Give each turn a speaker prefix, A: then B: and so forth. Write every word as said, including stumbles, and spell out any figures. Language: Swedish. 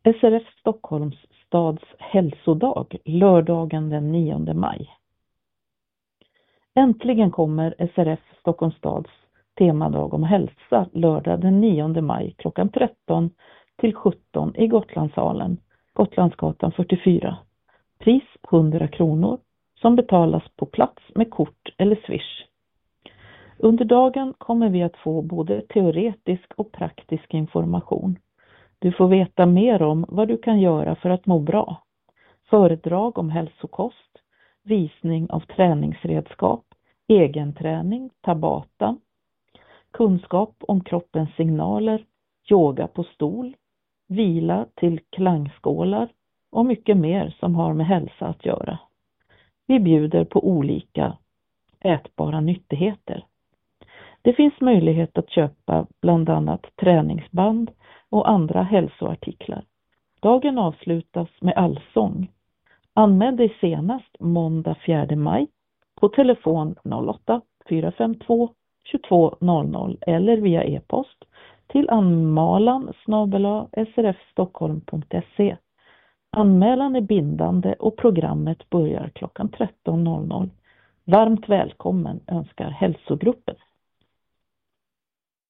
A: S R F Stockholms stads hälsodag lördagen den nionde maj. Äntligen kommer S R F Stockholms stads temadag om hälsa lördag den nionde maj klockan tretton till sjutton i Gotlandssalen, Gotlandsgatan fyrtiofyra. Pris hundra kronor som betalas på plats med kort eller swish. Under dagen kommer vi att få både teoretisk och praktisk information. Du får veta mer om vad du kan göra för att må bra. Föredrag om hälsokost, visning av träningsredskap, egenträning, tabata, kunskap om kroppens signaler, yoga på stol, vila till klangskålar och mycket mer som har med hälsa att göra. Vi bjuder på olika ätbara nyttigheter. Det finns möjlighet att köpa bland annat träningsband och andra hälsoartiklar. Dagen avslutas med allsång. Anmäl dig senast måndag fjärde maj på telefon noll åtta fyra fem två två noll noll eller via e-post till anmalan snabel-a s r f stockholm punkt se. Anmälan är bindande och programmet börjar klockan tretton noll noll. Varmt välkommen önskar hälsogruppen.